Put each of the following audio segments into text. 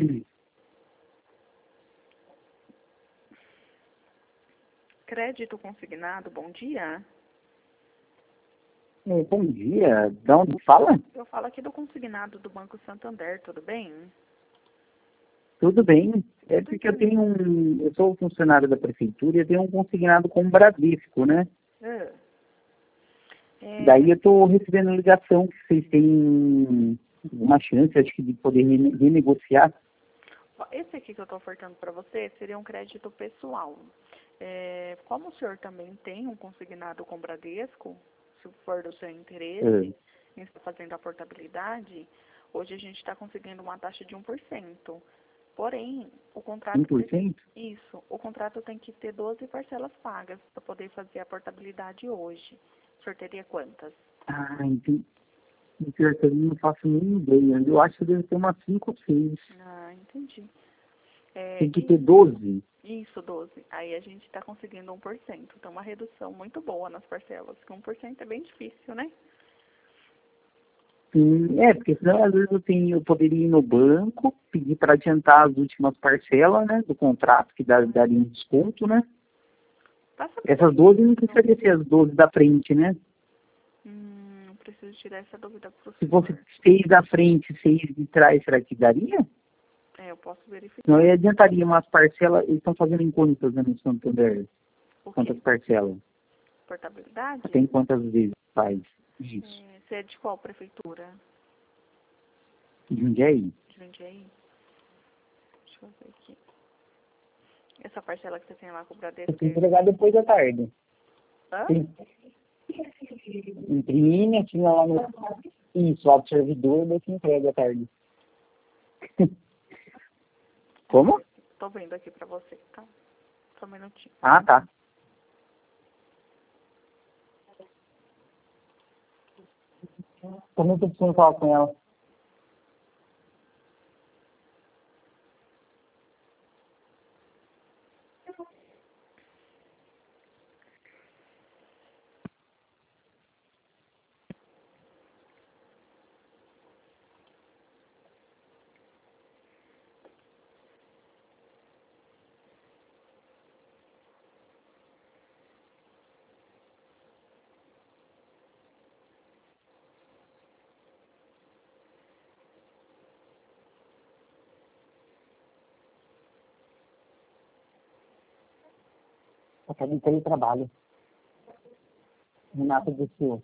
Crédito consignado, bom dia. Bom dia, de onde fala? Eu falo aqui do consignado do Banco Santander, tudo bem? Tudo bem. É porque eu sou funcionário da prefeitura e eu tenho um consignado com o Bradesco, né? Daí eu estou recebendo ligação que vocês têm uma chance, acho que, de poder renegociar. Esse aqui que eu estou ofertando para você seria um crédito pessoal. Como o senhor também tem um consignado com o Bradesco, se for do seu interesse em estar fazendo a portabilidade, hoje a gente está conseguindo uma taxa de 1%. Porém, o contrato... 1%? Isso. O contrato tem que ter 12 parcelas pagas para poder fazer a portabilidade hoje. O senhor teria quantas? Entendi. Eu não faço nem ideia. Eu acho que deve ter umas 5 ou 6. Entendi. Tem que ter 12? Isso, 12. Aí a gente está conseguindo 1%. Então, uma redução muito boa nas parcelas, porque 1% é bem difícil, né? Sim, porque senão às vezes eu poderia ir no banco, pedir para adiantar as últimas parcelas, né, do contrato, que daria um desconto, né? Essas 12 não precisaria ser as 12 da frente, né? Preciso tirar essa dúvida para o senhor. Se fosse 6 da frente, 6 de trás, será que daria? Eu posso verificar. Não, eu adiantaria umas parcelas, eles estão fazendo em quantas, né, no Santander? Quantas parcelas? Portabilidade? Tem quantas vezes faz isso? Você é de qual prefeitura? De Jundiaí. Jundiaí? Deixa eu ver aqui. Essa parcela que você tem lá com o Bradesco... Eu tenho que entregar depois da tarde. Hã? Imprime, assina lá no... Isso, lá do servidor, daí que entrega à tarde. Como? Tô vendo aqui pra você, tá? Só um minutinho. Tá. Também tô precisando falar com ela. Acabei de teletrabalho. Renato do Sul.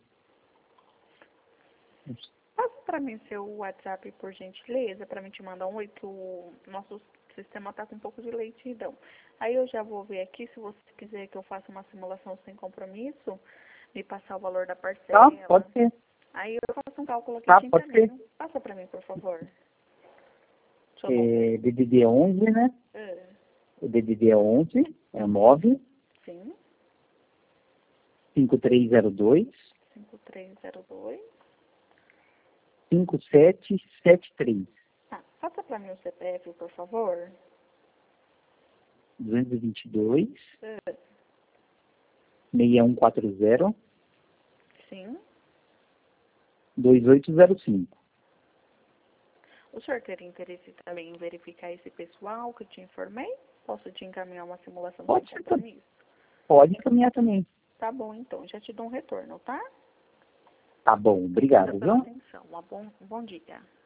Passa pra mim seu WhatsApp, por gentileza, pra mim te mandar um oi, que o nosso sistema tá com um pouco de lentidão. Aí eu já vou ver aqui, se você quiser que eu faça uma simulação sem compromisso, me passar o valor da parcela. Tá, pode ser. Aí eu faço um cálculo aqui Tá, de pode ser. Passa pra mim, por favor. DDD 11, né? O DDD é 11, é 9. Sim. 5302. 5302. 5773. Passa pra mim o CPF, por favor. 222. 6140. Sim. 2805. O senhor teria interesse também em verificar esse pessoal que eu te informei? Posso te encaminhar uma simulação sem compromisso? Pode encaminhar também. Tá bom, então. Já te dou um retorno, tá? Tá bom, obrigado, viu? Obrigada pela atenção. Um bom dia.